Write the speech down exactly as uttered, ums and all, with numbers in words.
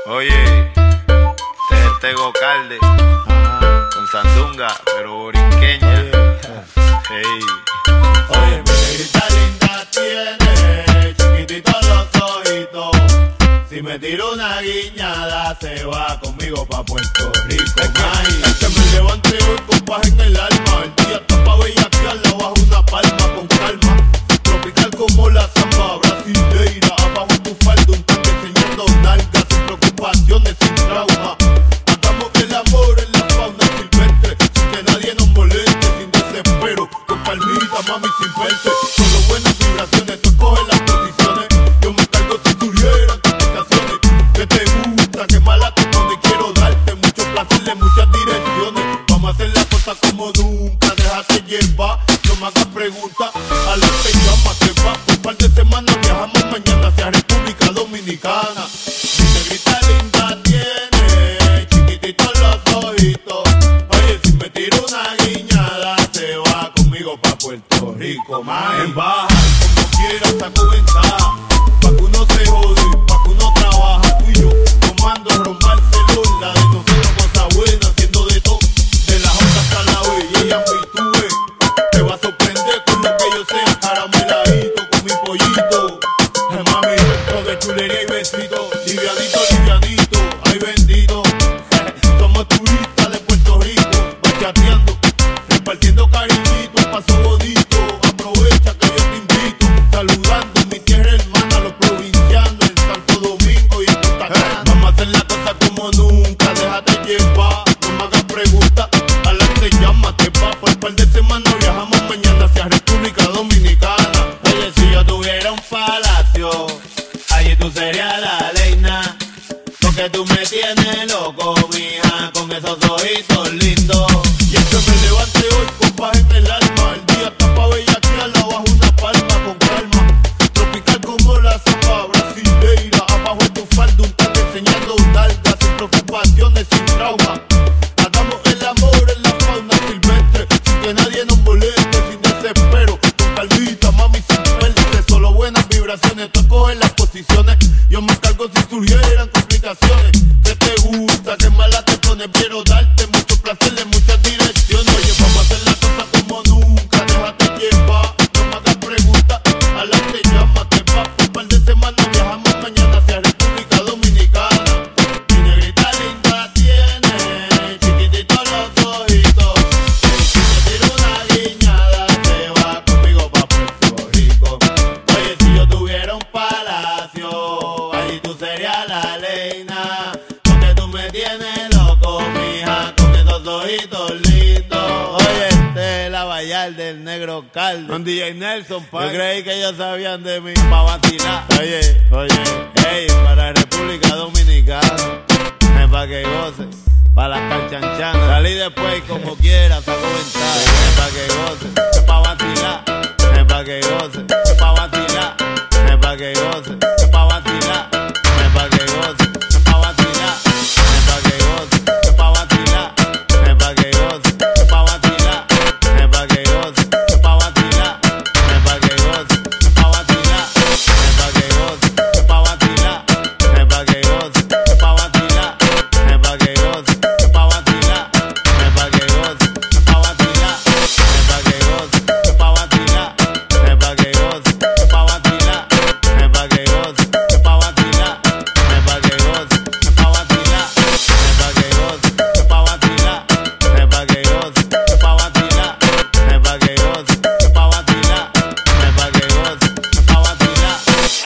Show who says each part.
Speaker 1: Oye, este es el Tego Calde, ajá, con sandunga, pero borinqueña. Hey.
Speaker 2: Oye, mi negrita linda tiene chiquititos los ojitos. Si me tiro una guiñada, se va conmigo pa' Puerto Rico. Ay, es que me levante hoy con paz en el alma. El día está pa' bellaquearla bajo una palma con calma. Tropical como la samba brasileira. Abajo tu falda, un tanque enseñando nalgas, sin preocupaciones, sin trauma. Hagamos el amor en la fauna silvestre, sin que nadie nos moleste, sin desespero, con calmita, mami, sin verte. Solo buenas vibraciones, tú escoges las posiciones. Yo me cargo si surgieran complicaciones. Que te gusta, que mala te pone, quiero darte mucho placer en muchas direcciones. Vamos a hacer las cosas como nunca, déjate llevar, no me hagas preguntas. A la te llama, te va, un par de semanas viajamos mañana hacia República Dominicana. Mi negrita linda tiene chiquititos los ojitos. Oye, si me tiro una guiñada, se va conmigo pa' Puerto Rico, man. En baja, como quieras, saco ventaja, pa' que uno se jode, pa' que uno trabaja. Tú y yo, tomando ron Barcelona, de nosotros cosas buenas, haciendo de todo, de la J hasta la B. Y ella me tuve, te va a sorprender con lo que yo sea, carameladito con mi pollito. Hey, mami, todo de chulería y besito, livianito, livianito, ay bendito. Somos turistas de Puerto Rico, bachateando, repartiendo cariñito, un paso bonito. Aprovecha que yo te invito, saludando en mi tierra hermana, los provincianos en Santo Domingo y en Punta Cana. Vamos a hacer la cosa como nunca, déjate llevar, no me hagas preguntas. A la te llama, te va, por un par de semanas viajamos mañana hacia República Dominicana. Oye, si yo tuviera un palacio, allí tú serías la reina, porque tú me tienes loco, mija, con esos ojitos lindos. Y es que me levante hoy con paz en el alma. El día está pa' bellaquearla bajo una palma con calma. Tropical como la samba brasileira. Abajo en tu falda, un tanque enseñando nalgas, sin preocupaciones, sin trauma. Hagamos el amor en la fauna silvestre, sin que nadie nos moleste, sin desespero, con calmita, mami, sin verte. Solo buenas vibraciones, tú escoges las posiciones. Yo me cargo si surgieran complicaciones. Que te gusta, que mala te pone, quiero darte mucho placer en muchas direcciones. Oye, vamos a hacer la cosa como nunca, déjate llevar, no me hagas preguntas. A la te llama, te va, un par de semanas viajamos mañana hacia República Dominicana. Mi negrita linda tiene chiquititos los ojitos. Si me tiro una guiñada, se va conmigo pa' Puerto Rico. Oye, si yo tuviera un palacio, allí tú serías la reina, porque tú me tienes loco, mija, con esos ojitos lindos. Oye, este es la Vallar del Negro Calde, con D J Nelson, pa. Yo creí que ellos sabían de mí pa' vacilar. Oye, oye, hey, para República Dominicana, es pa' que goces, pa' las calchanchanas. Salí después como quiera, saco ventaja.